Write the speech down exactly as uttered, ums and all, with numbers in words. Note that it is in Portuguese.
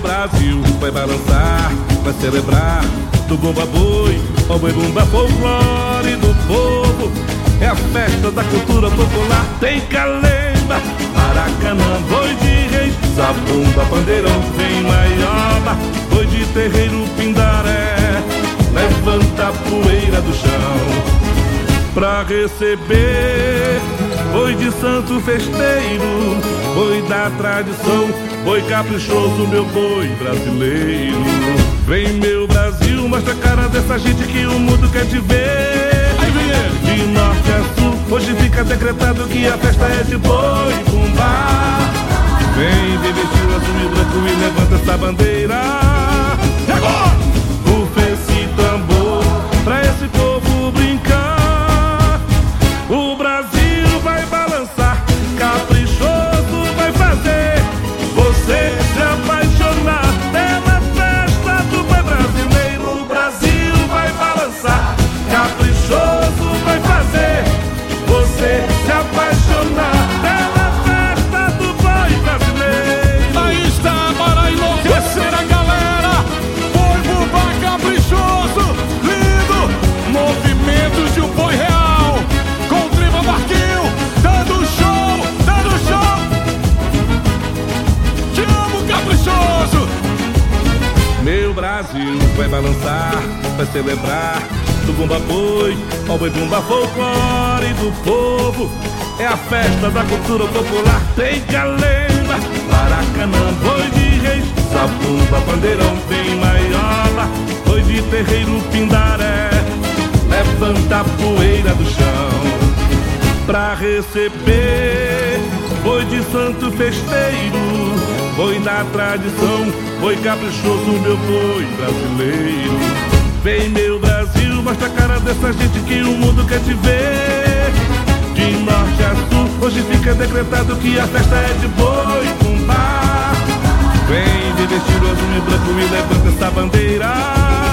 Brasil vai balançar, vai celebrar do bumba boi, ó boi bumba, folclore do povo. É a festa da cultura popular. Tem calemba, Maracanã, boi de reis, zabumba, pandeirão, vem maioba, boi de terreiro, pindaré, levanta a poeira do chão pra receber boi de santo festeiro, boi da tradição, boi caprichoso, meu boi brasileiro. Vem meu Brasil, mostra a cara dessa gente que o mundo quer te ver. Aí vem ele. De norte a sul, hoje fica decretado que a festa é de boi bumbá. Vem de vestido azul e branco e levanta essa bandeira. E agora? Rufa esse tambor pra esse povo brincar. O Brasil vai balançar, caprichoso vai fazer você se apaixonar pela festa do boi brasileiro. O Brasil vai balançar, caprichoso vai fazer você se apaixonar pela festa do boi brasileiro. Aí está para enlouquecer a galera. Boi bumbá caprichoso, lindo, movimentos de um boi real, com Triva Marquinho, dando show, dando show. Te amo, caprichoso. Meu Brasil vai balançar, vai celebrar do bumba boi, ó boi bumba, folclore do povo. É a festa da cultura popular. Tem calemba, Maracanã, boi de reis, zabumba, pandeirão, vem maiola, boi de terreiro, pindaré, levanta a poeira do chão pra receber boi de santo festeiro, boi da tradição, boi caprichoso, meu boi brasileiro. Vem meu Brasil, mostra a cara dessa gente que o mundo quer te ver. De norte a sul, hoje fica decretado que a festa é de boi bumbá. Vem de vestido azul e branco e levanta essa bandeira.